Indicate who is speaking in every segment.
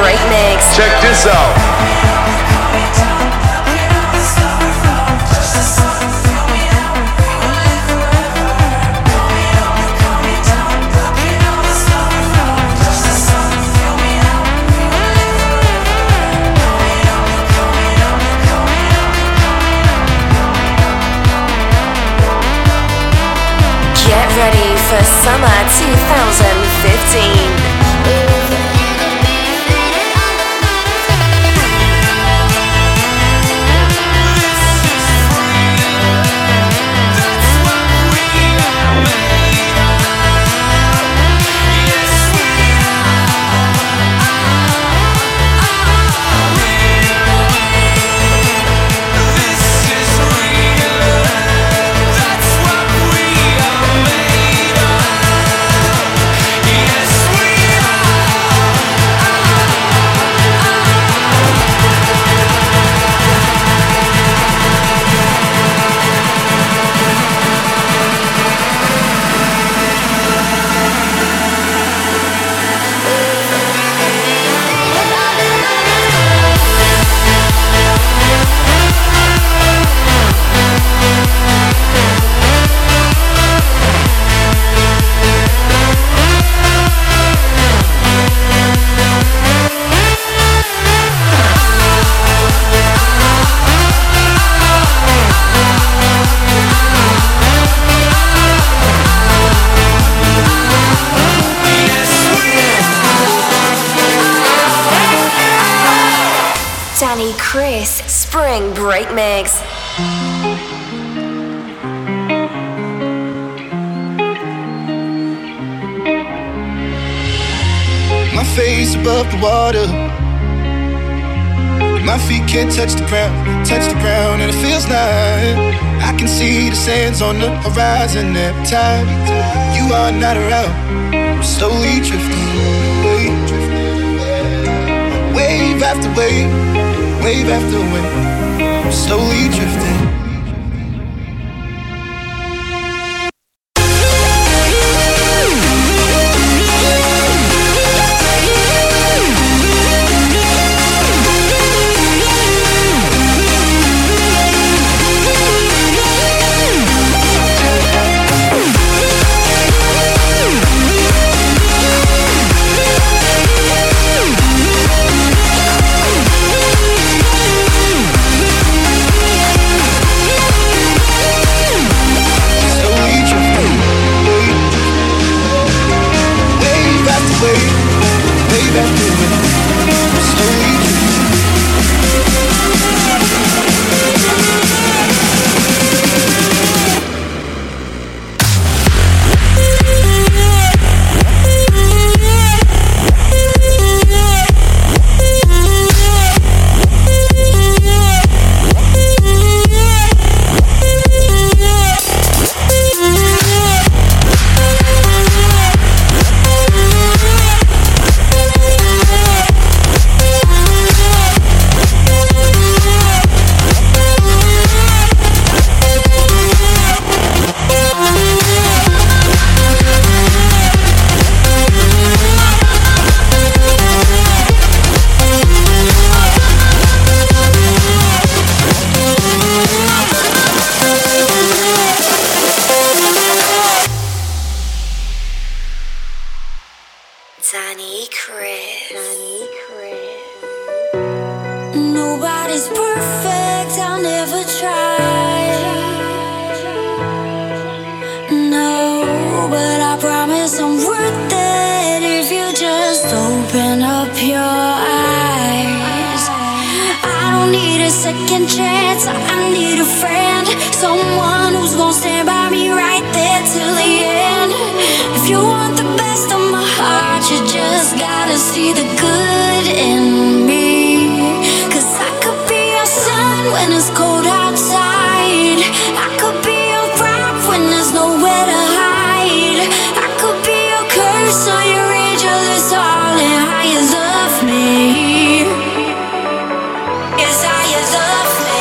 Speaker 1: Break Mix.
Speaker 2: Check this out.
Speaker 1: Get ready for summer 2015. Danny Chris Spring Break Mix.
Speaker 3: My face above the water, my feet can't touch the ground, and it feels like I can see the sands on the horizon every time you are not around. I'm slowly drifting away, wave after wave, wave after wave, I'm slowly drifting.
Speaker 1: Danny Chris.
Speaker 4: Nobody's perfect, I'll never try. No, but I promise I'm worth it if you just open up your eyes. I don't need a second chance, I need a friend, someone who's gonna stand by me right there till the end. If you want the best of my heart, you just gotta see the good in me. 'Cause I could be your sun when it's cold outside, I could be your rock when there's nowhere to hide, I could be your curse or your angel, it's all in how you love me. It's how you love me.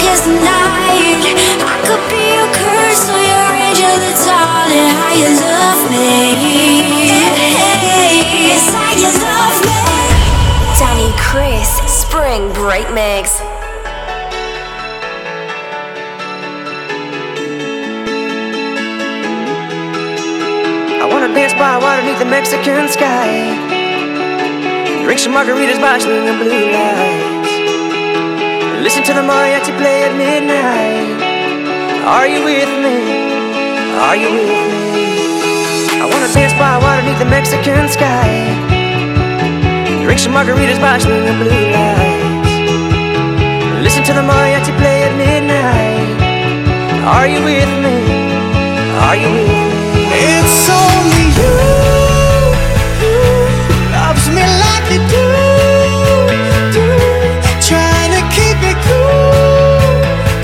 Speaker 4: this night. I could be your curse or your angel that's all in how you love me. It's how you love me.
Speaker 1: Danny Chris Spring Break Mix.
Speaker 2: I wanna dance by water beneath the Mexican sky, drink some margaritas by swinging blue lights, listen to the mariachi play at midnight. Are you with me? Are you with me? I wanna dance by water beneath the Mexican sky, drink some margaritas by swinging blue lights, listen to the mariachi play at midnight. Are you with me? Are you with me?
Speaker 3: It's only you who loves me like you do. Trying to keep it cool,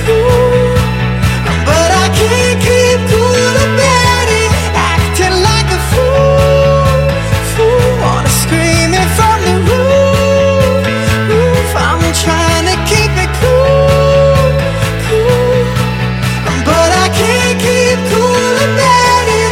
Speaker 3: but I can't keep cool about it. Acting like a fool, wanna scream it from the roof. I'm trying to keep it cool, but I can't keep cool about it.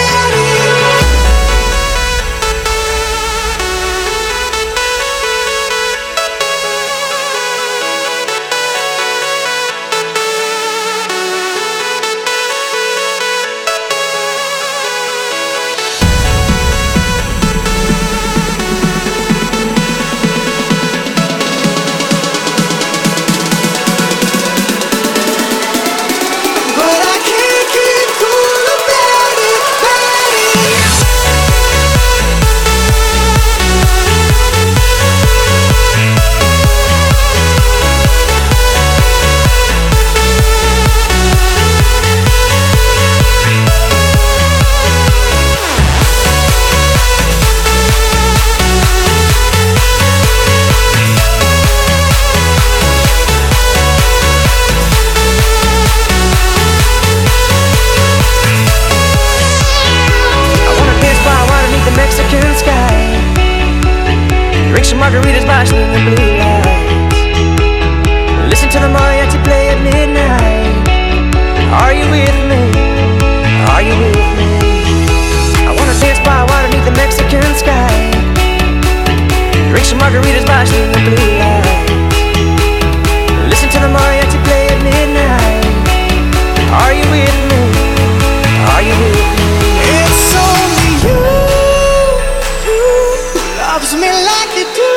Speaker 2: Margaritas by swinging blue lights, listen to the mariachi play at midnight. Are you with me? Are you with me? I wanna dance by water beneath the Mexican sky, drink some margaritas by swinging blue lights, listen to the mariachi play at midnight. Are you with me? Are you with me?
Speaker 3: It's only you who loves me like you do.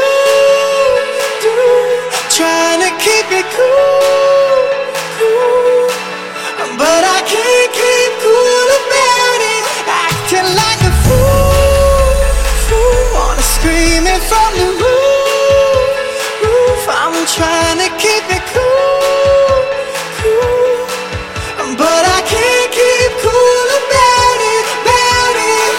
Speaker 3: Trying to keep it cool, but I can't keep cool about it. Acting like a fool, wanna scream it from the roof. I'm trying to keep it cool, but I can't keep cool about it, about it.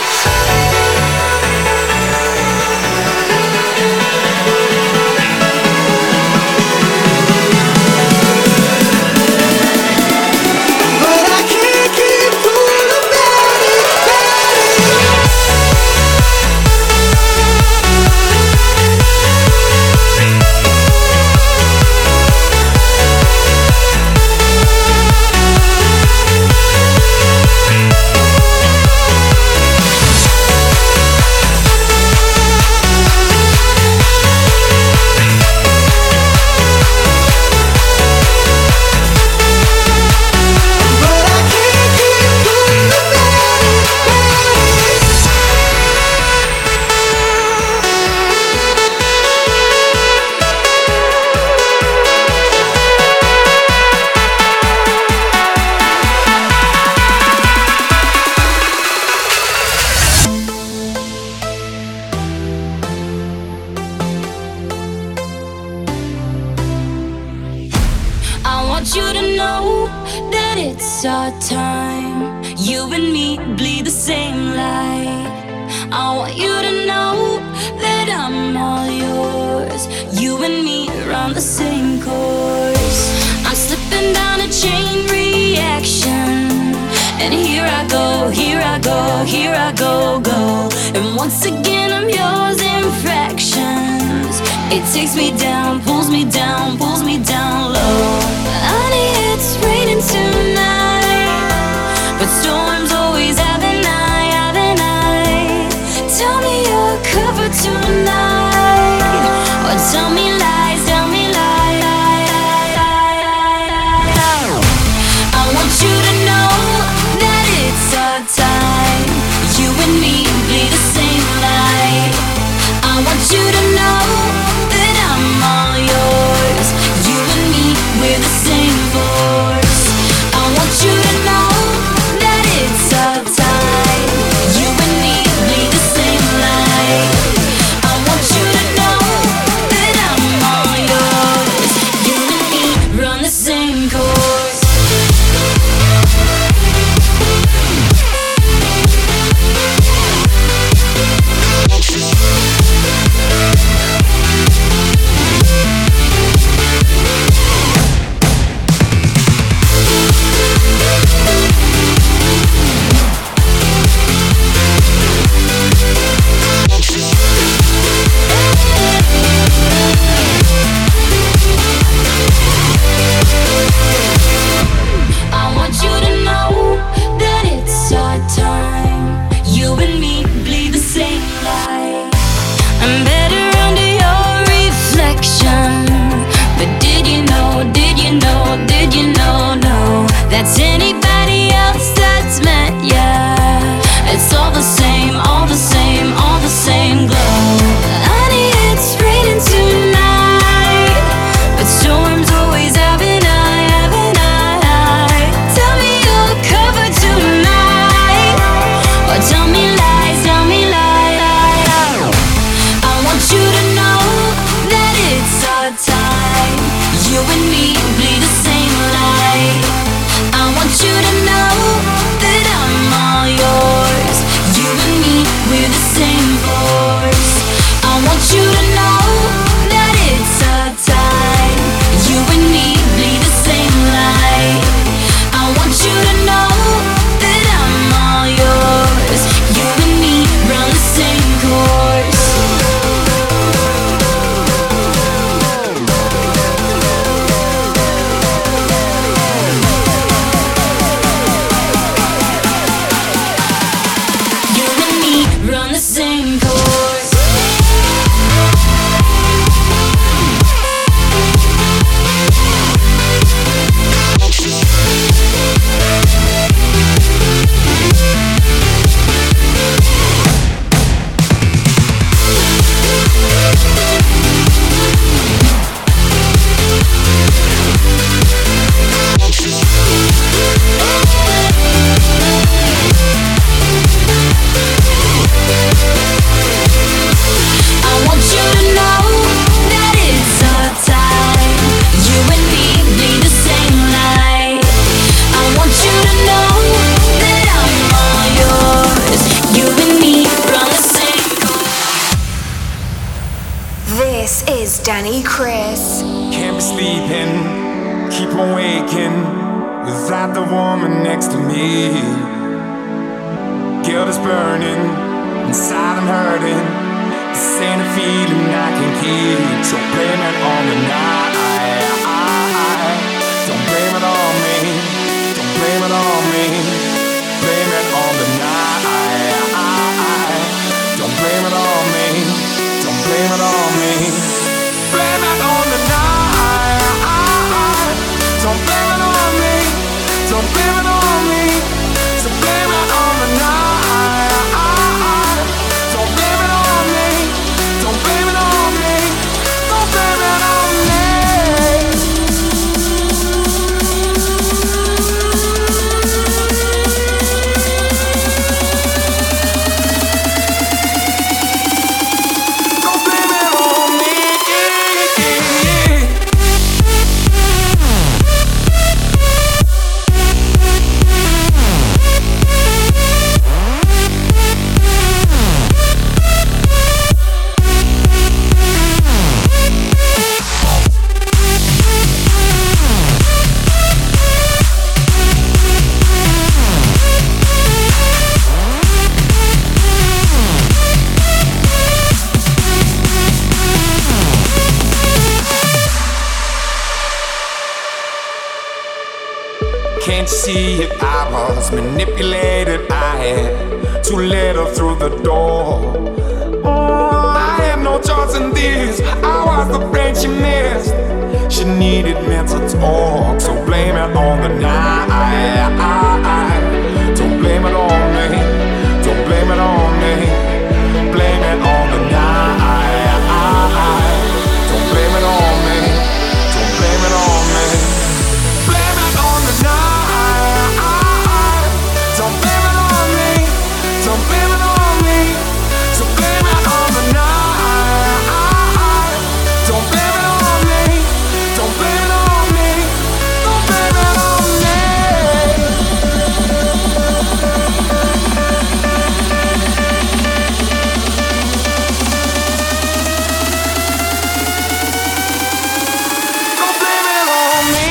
Speaker 4: want you to know that it's our time. You and me bleed the same light. I want you to know that I'm all yours. You and me run the same course. I'm slipping down a chain reaction, and here I go, here I go, here I go, go. And once again I'm yours in fractions. It takes me down, pulls me down low. I tell me lies, tell me lies. I want you to know that it's our time. You and me bleed the same light. I want you to know that I'm all yours. You and me, we're the same force. I want you to know that it's our time. You and me bleed the same light. I want you to know that I'm all yours. You and me run the same course. I want you to know that it's our time. You and me bleed the same light. I'm better under your reflection. But did you know, did you know, did you know, no, that's anybody else that's met ya. It's all the same, all the same, all the same glow. Honey, it's raining tonight, but storms always have an eye, have an eye. Tell me you're covered tonight, or tell me lies, tell me lies. I want you to know that it's our time. You and me bleed the same light. I want you to know that I'm all yours. You and me, we're the same force. I want you to know that it's our time. You and me bleed the same light. I want you to know that I'm all yours. You and me run the same course. You and me run the same course. I want you to know that it's our time. You and me bleed the same light. I want you to know that I'm all yours. You and me run the same course.
Speaker 1: This is Danny Chris.
Speaker 5: Can't be sleeping, keep on waking without the woman next to me. Guilt is burning, inside I'm hurting. This ain't a feeling I can keep, so blame it on the night. Don't blame it on me, don't blame it on me. Blame it on the night. Don't blame it on me, don't blame it on me. Blame it on the night. Don't blame it on me, don't blame it on me. So blame it on the night. Don't blame it on me, don't blame it on me. Don't blame it on me. Don't blame it on me. Can't you see it? I was manipulated. I had too little through the door. I had no choice in this. I was the friend she missed. She needed me to talk, so blame it on the night. Don't blame it on me. Don't blame it on me. Blame it on the night. Don't blame it on me. Don't blame it on me. Blame it on the night. Don't blame it on me. Don't blame it on me. So blame it on the night. Don't blame it on me. Don't blame it on me. Don't blame it on me. Don't blame it on me.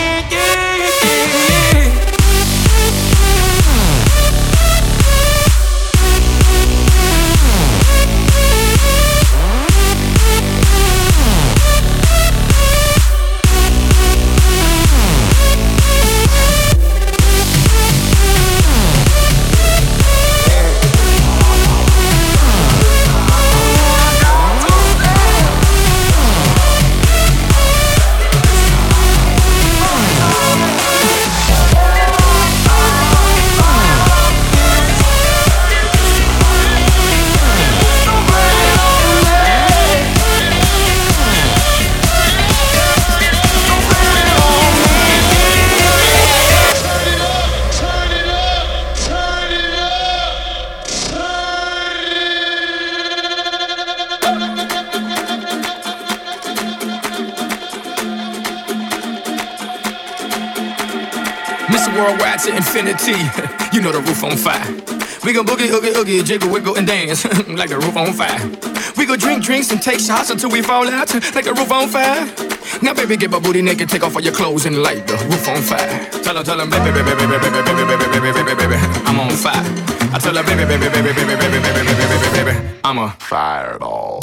Speaker 5: Mr. Worldwide to infinity, you know the roof on fire. We gon' boogie, oogie, oogie, jiggle, wiggle, and dance like the roof on fire. We gon' drink drinks and take shots until we fall out like the roof on fire. Now baby, get my booty naked, take off all your clothes and light the roof on fire. Tell her, baby, baby, baby, baby, baby, baby, baby, baby, baby, baby, I'm on fire. I tell her, baby, baby, baby, baby, baby, baby, baby, baby, baby, I'm a fireball.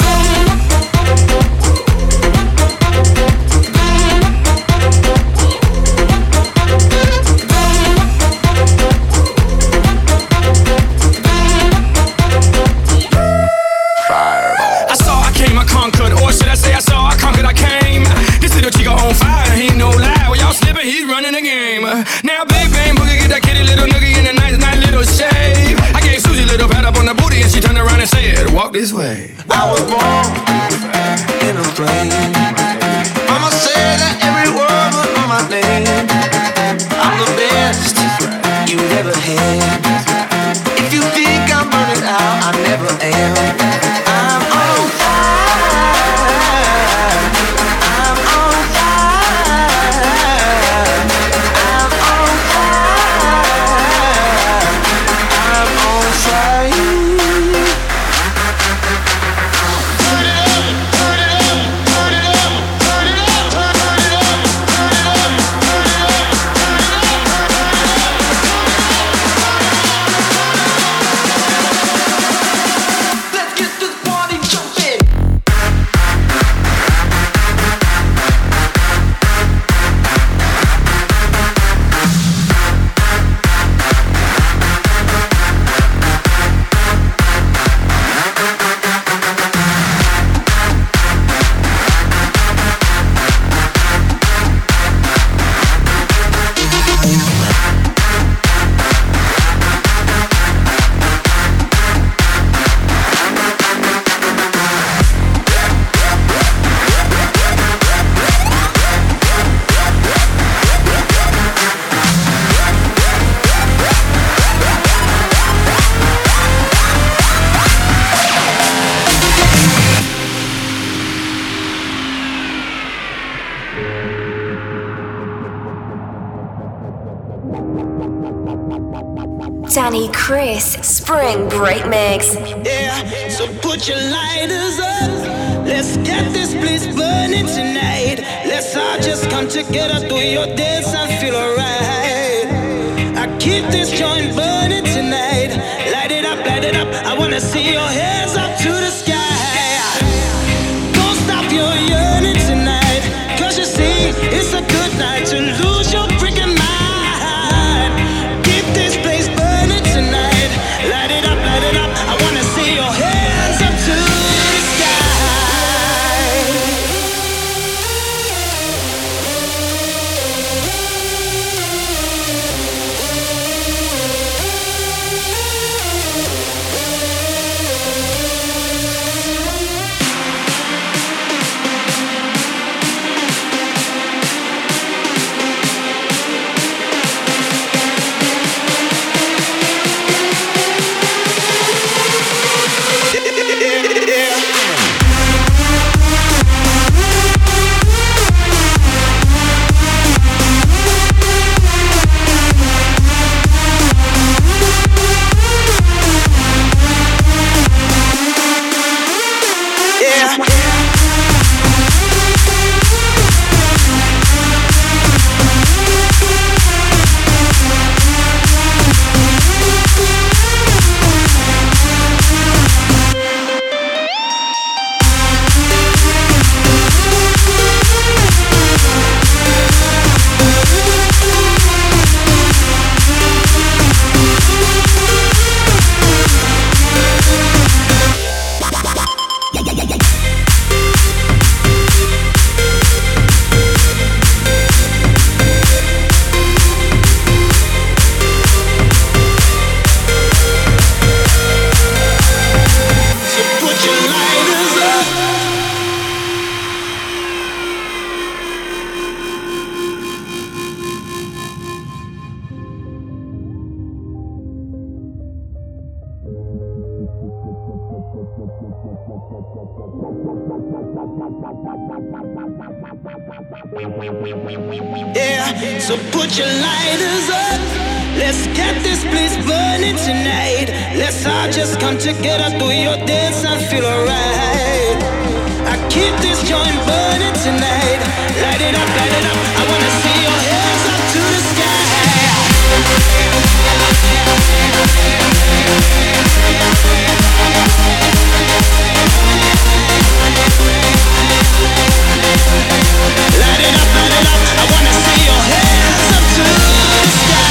Speaker 5: Conquered, or should I say I saw, I conquered, I came. This little chico on fire, he ain't no lie. Well, y'all slipping, he's running the game. Now big bang boogie, get that kitty little noogie in a nice little shave. I gave Susie a little pat up on the booty and she turned around and said, walk this way.
Speaker 2: I was born in a plane. Mama said that every word was on my name. I'm the best you've ever had. If you think I'm burning out, I never am. I'm on fire. I'm on fire. I'm on fire. I'm on fire.
Speaker 1: Danny Chris Spring Break Mix.
Speaker 6: Yeah, so put your lighters up. Let's get this place burning tonight. Let's all just come together, do your dance and feel alright. I keep this joint burning tonight. Light it up, light it up. I wanna see your hands up to the sky. Don't stop your yearning tonight, 'cause you see, it's a good night to lose your freaking mind. Keep this place burning tonight. Light it up, light it up. I wanna see your hands up to the sky. Yeah, so put your lighters up. Let's get this place burning tonight. Let's all just come together, do your dance and feel alright. I keep this joint burning tonight. Light it up, light it up. I wanna see your hands up to the sky. Light it up, light it up. I wanna see your hands up to the sky.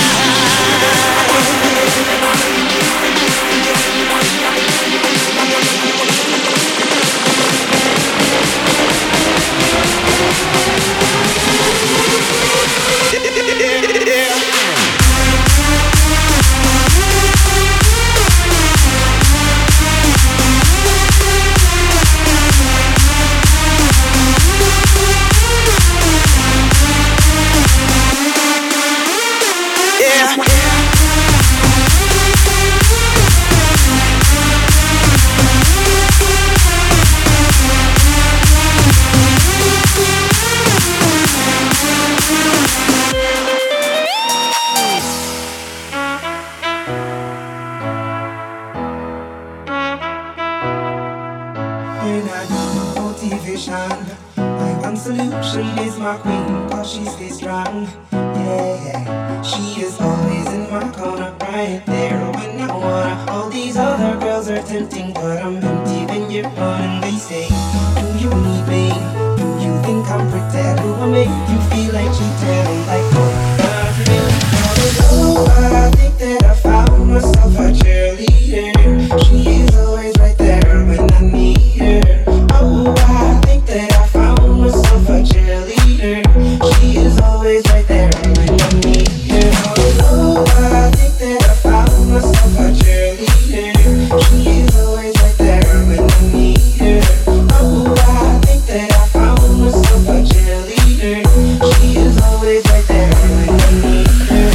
Speaker 7: Solution is my queen, cause she stays strong. Yeah, she is always in my corner, right there when I wanna. All these other girls are tempting, but I'm empty when you're on. And they say, do you need me? Do you think I'm pretend? Do I make you feel like cheating? I'm like, oh, not really. Oh, I think that I found myself a cheerleader. She is always right there when I need her. Oh, I think that I found myself a cheerleader. She is always right there when I need her. Oh, I think that I found myself a cheerleader. She is always right there when I need her. Oh, I think that I found myself a cheerleader. She is always right there when I need her.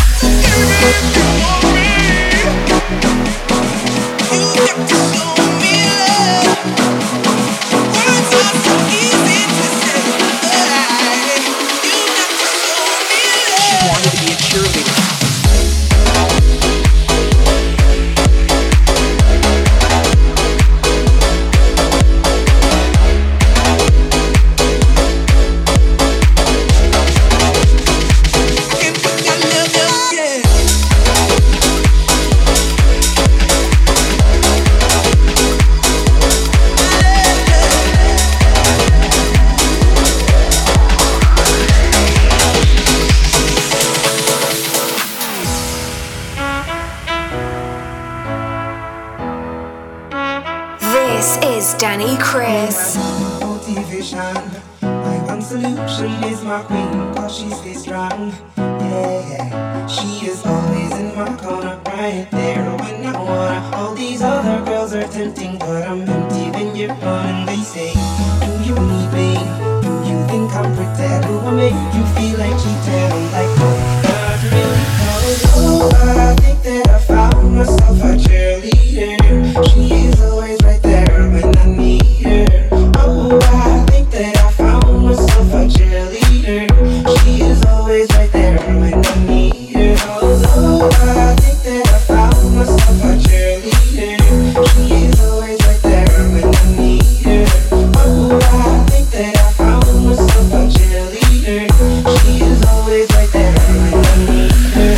Speaker 1: Danny Chris.
Speaker 7: Motivation. My one solution is my queen, cause she stays strong. Yeah, she is always in my corner, right there when I wanna. All these other girls are tempting, but I'm empty when you're on. And they say, do you need me? Do you think I'm pretend? Do I make you feel like cheating? I'm like, oh, not really. Oh, I think that I found myself a cheerleader. She is always right there when I need her. Oh, I think that I found myself a cheerleader. She is always right there when I need her. Oh, I think that I found myself a cheerleader. She is always right there when I need her. Oh, I think that I found myself a cheerleader. She is always right there when I need her.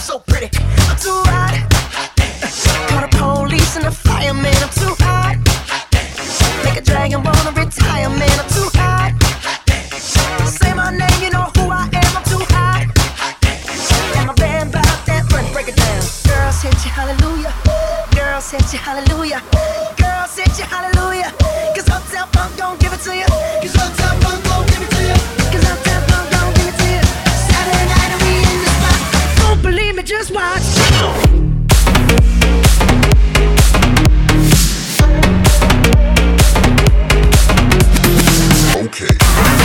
Speaker 2: so pretty. I'm too hot. Call the police and the fireman. I'm too hot. Make a dragon wanna retire, man. I'm too hot. Say my name, you know who I am. I'm too hot. And my band about that money, break it down. Girls hit you, hallelujah. Girls hit you, hallelujah. Girls hit you, hallelujah. Cause Uptown Funk don't give it to you. Cause Uptown Funk don't give it to you. Cause Uptown Funk don't give it to you. Saturday night and we in the spot. Don't believe me, just watch.
Speaker 3: Okay.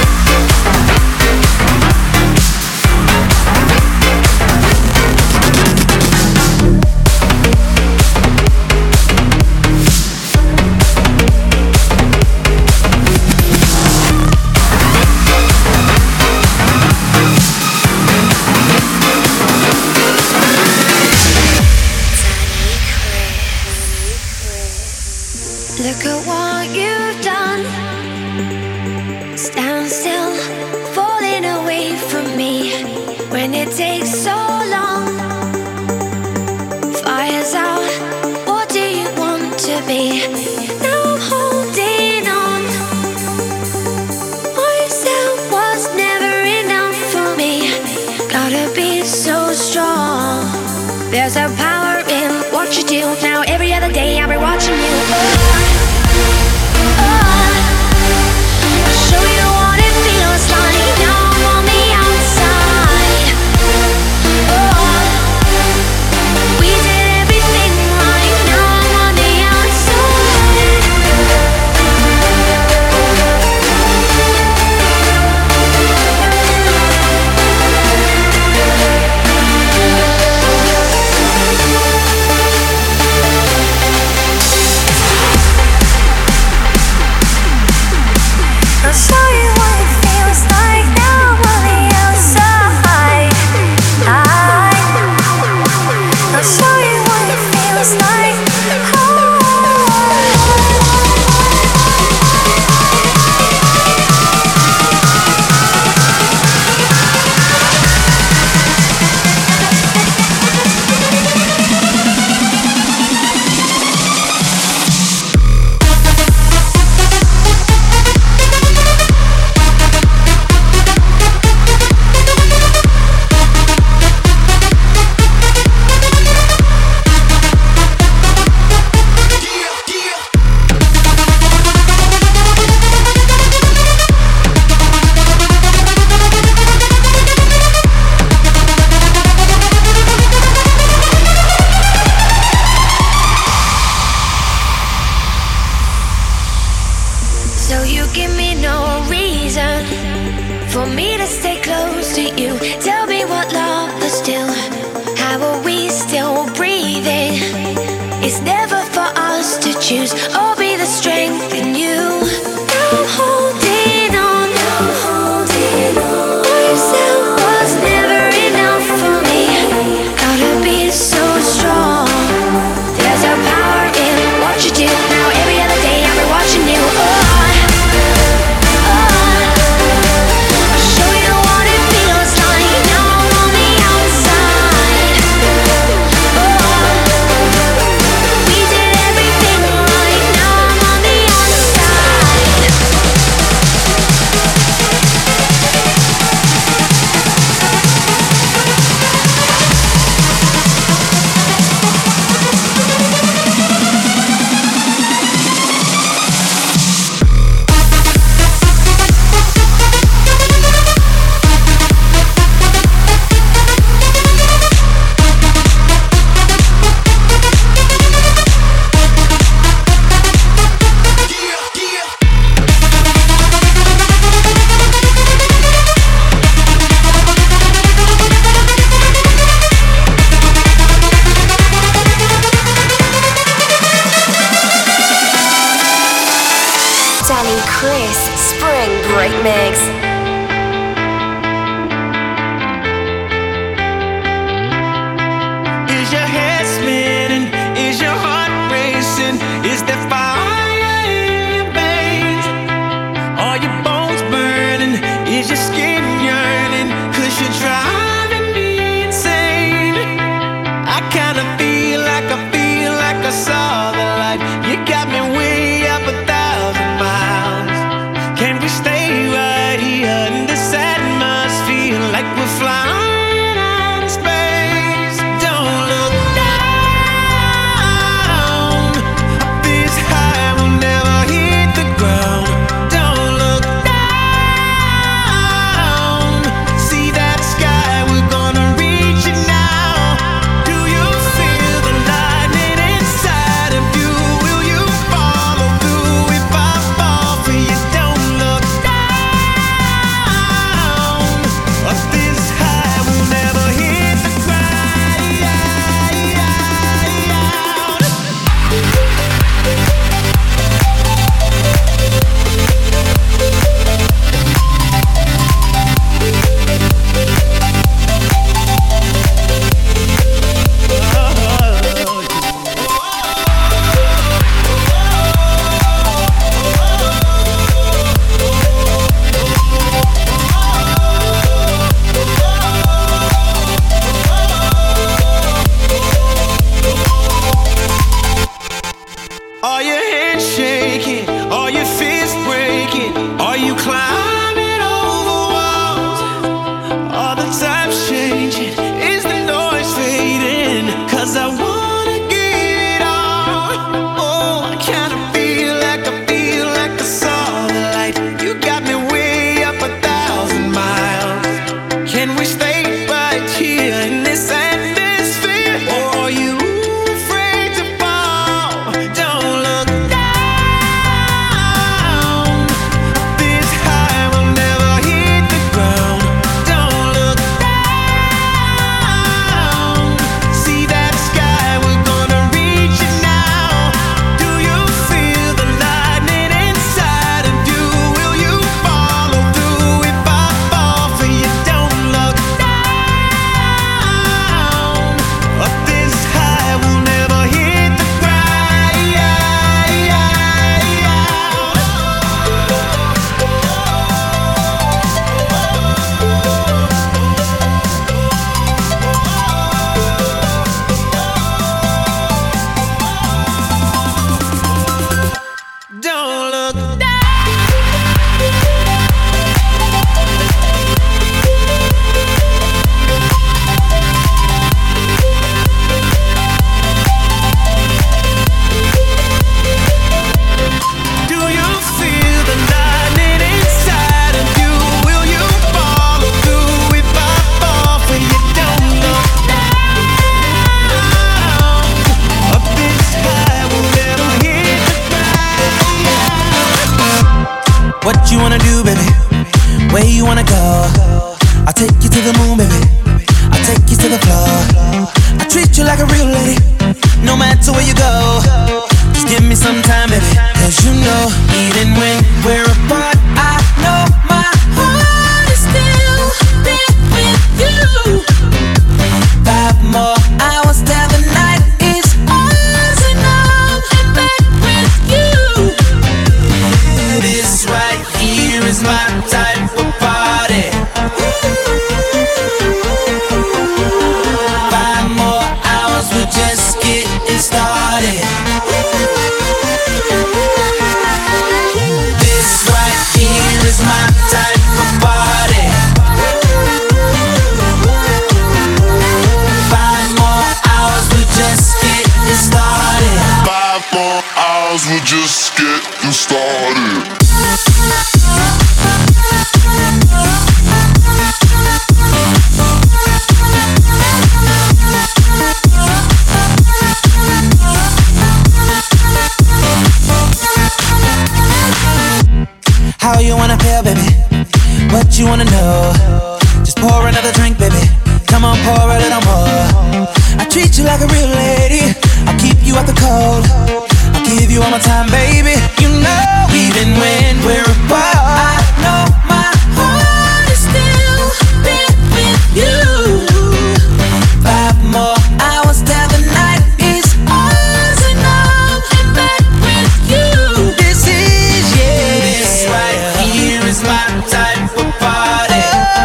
Speaker 4: Look at what you've done. Stand still, falling away from me. When it takes so long, fire's out. What do you want to be? Now I'm holding on. What you said was never enough for me. Gotta be so strong. There's a power in what you do. Now every other day I'll be watching you. Show you what it feels like. Now I'm on the outside. We did everything right. Now I'm on the outside. I'll show you what it feels like. Now I'm on the outside. I'll show you what it feels like. So you give me no reason for me to stay close to you. Tell me what love is still. How are we still breathing? It's never for us to choose. I'll be the strength in you. Now I'm holding on. What you said was never enough for me. Gotta be so strong. There's a power in what you do. Now every other day I'll be watching you. Show you what it feels like. Now I'm on the outside. We did everything right. Now I'm on the outside.
Speaker 1: Danny Chris Spring Break Mix.
Speaker 6: Is your head spinning? Is your heart racing? Is there fire in your veins? Are your bones burning? Is your skin yearning? 'Cause you're driving me insane. in this atmosphere? Or are you afraid to fall? Don't look down. This high will never hit the ground. Don't look down. See that sky, we're gonna reach it now. Do you feel the lightning inside of you? Will you follow through if I fall for you? Don't look down. Up this high, we'll never hit the ground. Don't look down. Do you feel the lightning inside of you? Will you follow through if I fall for you? Don't look down. Up this high, we'll never hit the ground.
Speaker 8: What you wanna do, baby? Where you wanna go? I'll take you to the moon, baby. I'll take you to the floor. I treat you like a real lady, no matter where you go. Just give me some time, baby. Cause you know, even when we're apart, I know my heart is still there with you. 5 more hours till the night is ours, and I'm in bed with you. This right here is my type of party. 5 more hours, we're just getting started. This right here is my type of party. 5 more hours, we're just getting started.
Speaker 3: 5 more hours, we're just getting started.
Speaker 8: How you wanna feel, baby? What you wanna know? Just pour another drink, baby. Come on, pour a little more. I treat you like a real lady. I'll keep you out the cold. I'll give you all my time, baby. You know, even when we're apart, I know my heart is still there with you. 5 more hours till the night is ours, and I'm in bed with you. This is, yeah, this right here is my type of party.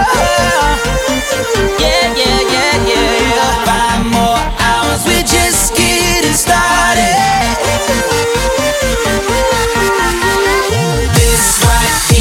Speaker 8: Yeah, yeah, yeah, yeah. 5 more hours, we're just getting started. This right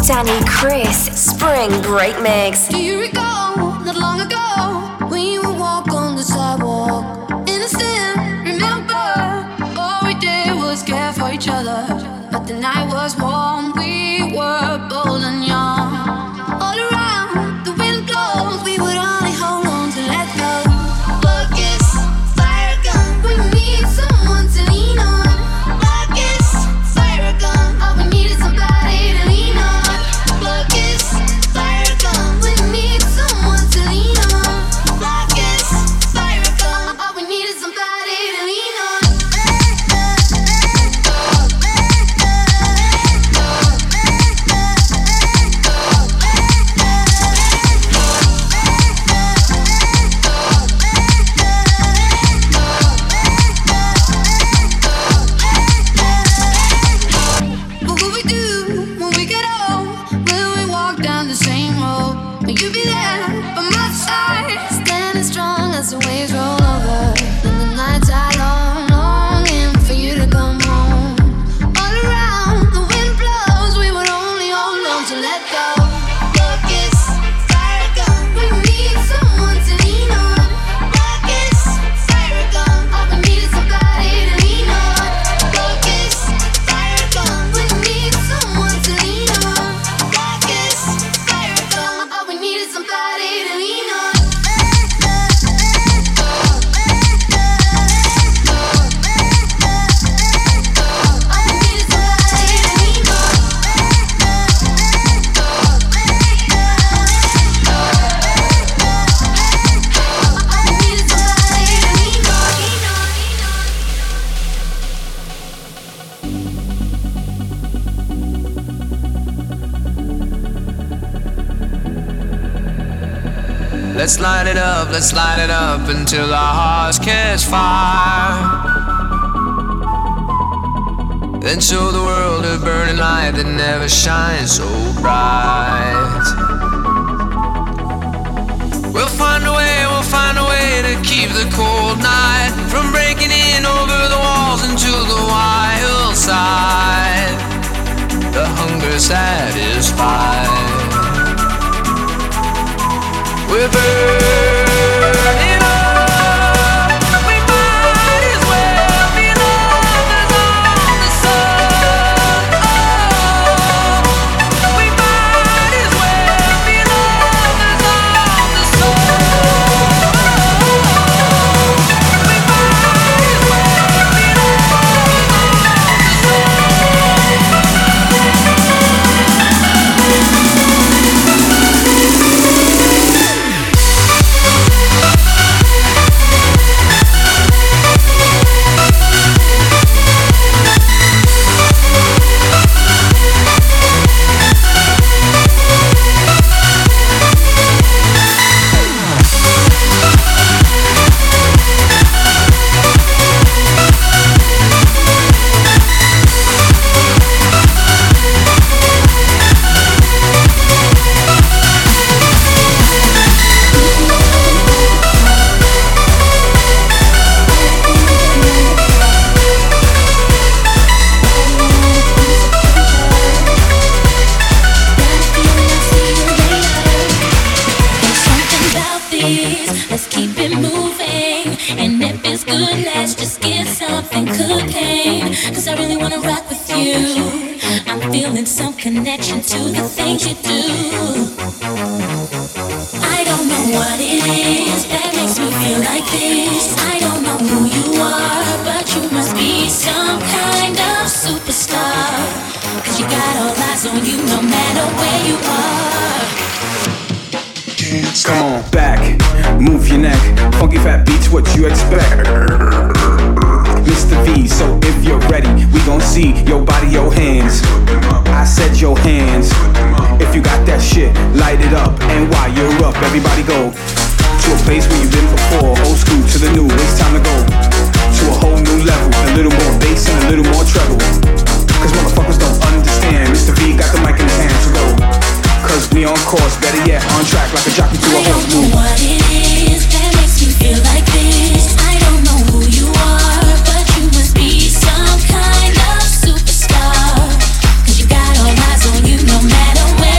Speaker 1: Danny Chris Spring Break Mix.
Speaker 4: Do you recall not long ago we would walk on the sidewalk? Innocent, remember? All we did was care for each other. But the night was warm, we were bold and young. All around, the wind blows, we would only hold on to let go. Focus, fire gun, we need someone to lean on. Focus, fire gun, all we need is somebody to lean on. Focus, fire gun, we need someone to lean on. Focus, fire gun, all we need is somebody to lean on. What will we do when we get old? Will we walk down the same road? Will you be there by my side, standing strong as the waves roll over? And the nights are long, longing for you to come home. All around, the wind blows, we would only hold on to let go. Focus, fire gun, we need someone to lean on. Focus, fire gun, all we need is somebody to lean on. Focus, fire gun, we need someone to lean on. Focus, fire gun, all we need is somebody to lean on.
Speaker 2: Let's light it up until our hearts catch fire. Then show the world a burning light that never shines so bright. We'll find a way to keep the cold night from breaking in over the walls into the wild side. The hunger satisfied. We're burning up. We might as well be lovers on the sun. Oh, we might as well be lovers on the sun. We might as well be lovers connection to the things you do. I don't know what it is that makes me feel like this. I don't know who you are, but you must be some kind of superstar. 'Cause you got all eyes on you no matter where you are.
Speaker 9: Come on, back, move your neck. Funky fat beats, what you expect? Mr. V, so if you're ready, we gon' see your body, your hands. I said your hands. If you got that shit, light it up. And while you're up, everybody go to a place where you've been before. Old school to the new, it's time to go to a whole new level. A little more bass and a little more treble. 'Cause motherfuckers don't understand. Mr. V got the mic in his hand, so go. 'Cause we on course, better yet, on track like a jockey to a horse move.
Speaker 4: I don't know what it is that makes me feel like this. I don't know who you are, but you must be some kind of superstar. 'Cause you got all eyes on you no matter where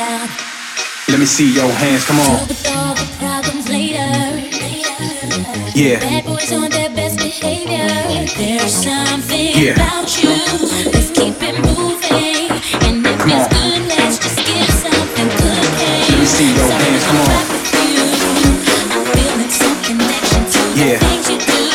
Speaker 9: Let me see your hands, come on.
Speaker 4: All the problems later.
Speaker 9: Yeah.
Speaker 4: Bad boys on their best behavior. There's something
Speaker 9: Yeah.
Speaker 4: about you. Let's keep it moving. And if it's good, let's just give something good.
Speaker 9: Let me see your hands, come on.
Speaker 4: I'm feeling some connection to the things you do.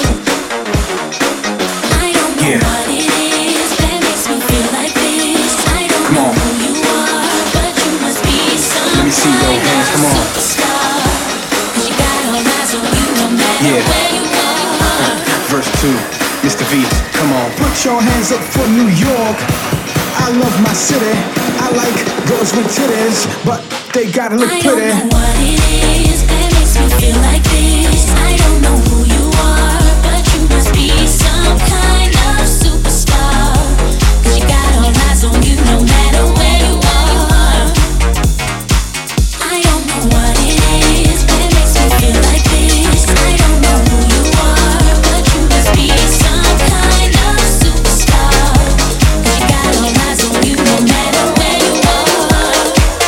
Speaker 4: I don't know what it is that makes me feel like this. I don't know who you are, but you must be some
Speaker 9: Let me see your hands, come on.
Speaker 4: superstar. 'Cause you got all eyes on you no matter where you are.
Speaker 9: Verse 2, Mr. V, come on.
Speaker 10: Put your hands up for New York. I love my city. I like girls with titties, but they gotta look
Speaker 4: I
Speaker 10: pretty.
Speaker 4: don't know what it is that makes me feel like this. I don't know who you are, but you must be some kind of superstar. 'Cause you got all eyes on you no matter where you are. I don't know what it is that makes me feel like this. I don't know who you are, but you must be some kind of superstar. 'Cause you got all eyes on you no matter where you are.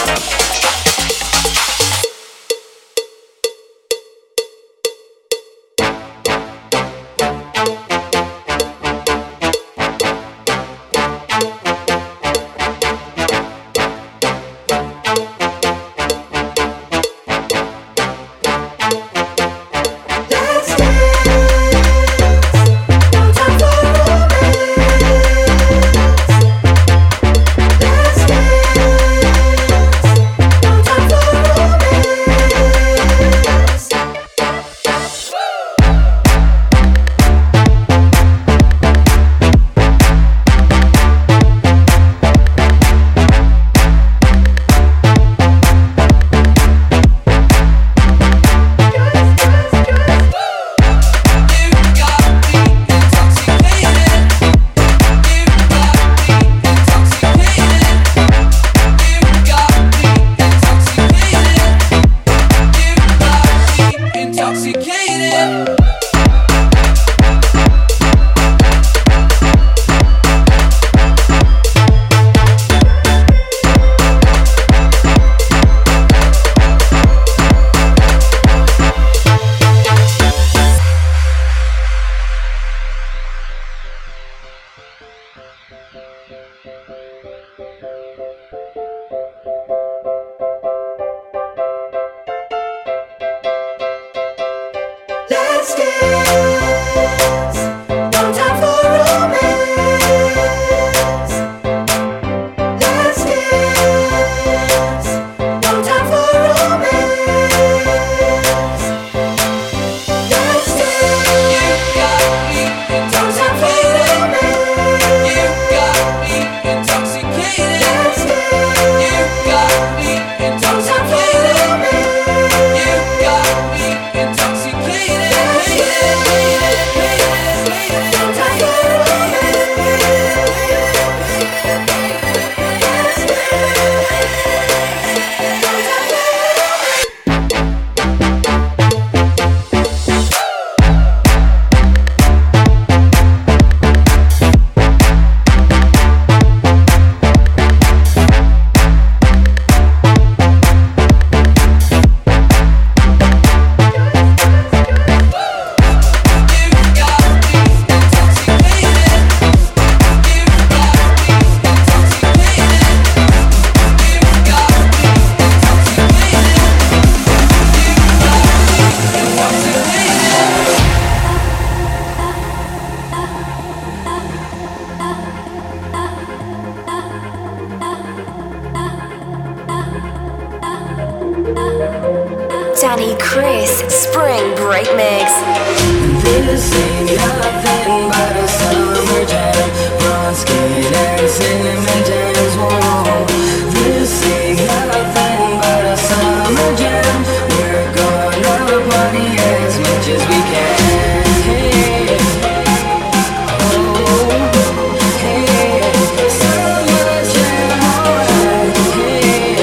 Speaker 7: Let's dance. No time for romance. Let's dance. No time for romance. Let's dance. You got me intoxicated. You got me intoxicated. Let's dance. You got me intoxicated. You got me intoxicated.
Speaker 1: Danny Chris Spring Break Mix.
Speaker 2: This ain't nothing but a summer jam. Bronze skin and cinnamon jams. Whoa. This ain't nothing but a summer jam. We're gonna party as much as we can. Hey. Oh. Hey. Summer jam. Alright. Hey.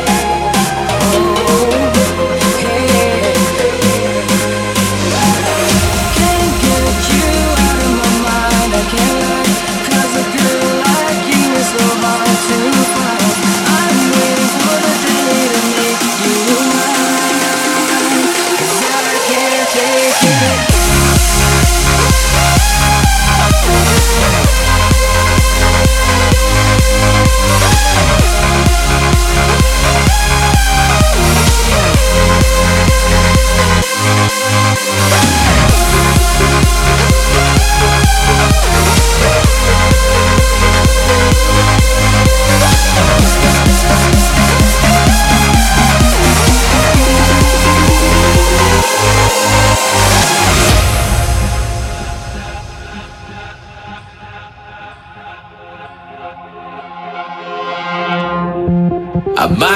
Speaker 2: Oh. Hey. Can't get you out of my mind. I can't, 'cause a girl like you is so hard.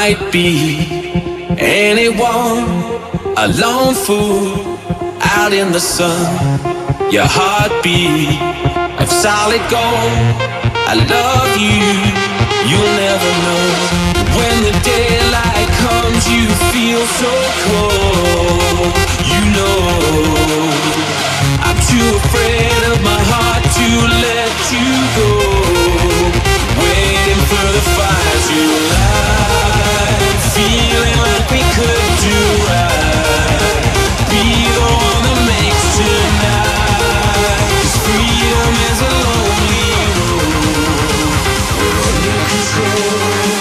Speaker 8: might be anyone, a lone fool out in the sun. Your heartbeat of solid gold. I love you, you'll never know. When the daylight comes, you feel so cold. You know I'm too afraid of my heart to let you go. Waiting for the fire to light, feeling like we could do right. Be the one that makes tonight. 'Cause freedom is a lonely road. We're under control.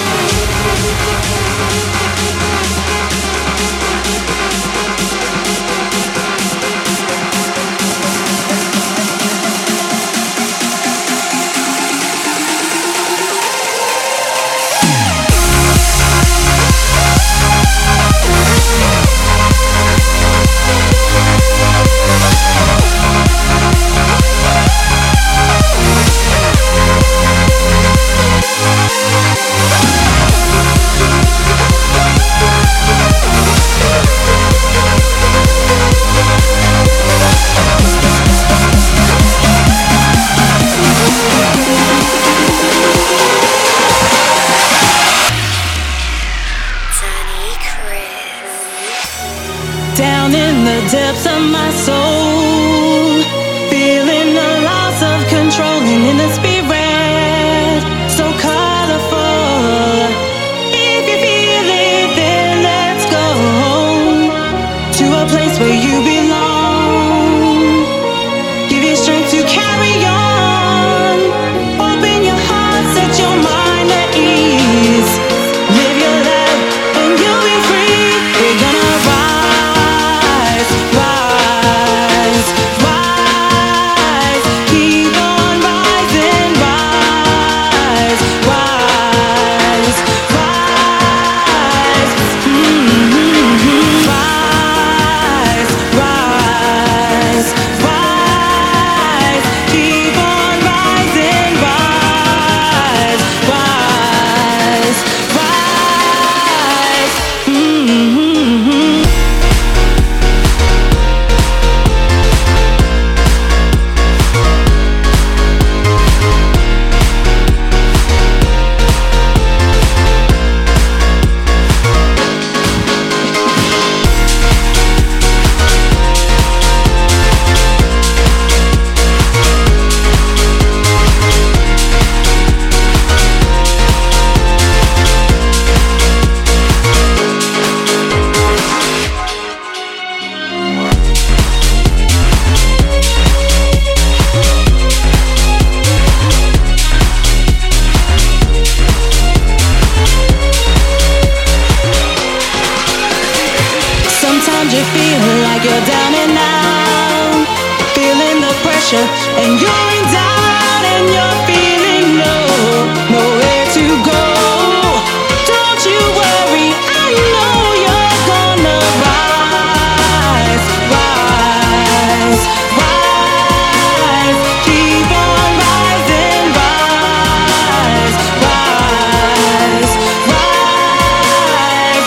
Speaker 11: Down in the depths of my soul, feeling the loss of control, and in the spirit so colorful. If you feel it, then let's go to a place where you belong. Give you strength to carry on. Open your heart, set your mind at ease. Live your life and you'll be free. We're gonna rise, rise, rise. Keep on rising, rise, rise, rise. Rise, rise, rise. Keep on rising, rise, rise, rise. Sometimes you feel like you're down and out, feeling the pressure, and you're in doubt, and you're feeling low, nowhere to go. Don't you worry, I know you're gonna rise, rise, rise. Keep on rising, rise, rise, rise.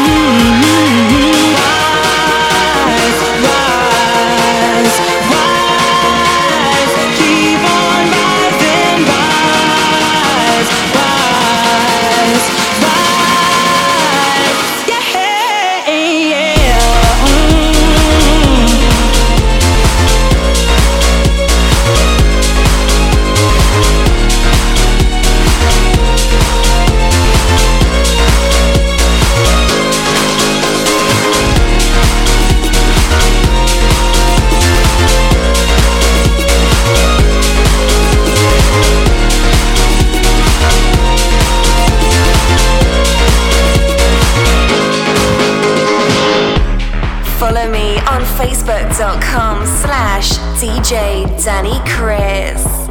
Speaker 11: Rise, rise, rise. Keep on rising, rise, rise, rise. Yeah, yeah.
Speaker 1: Follow me on Facebook.com/DJ Danny Chris.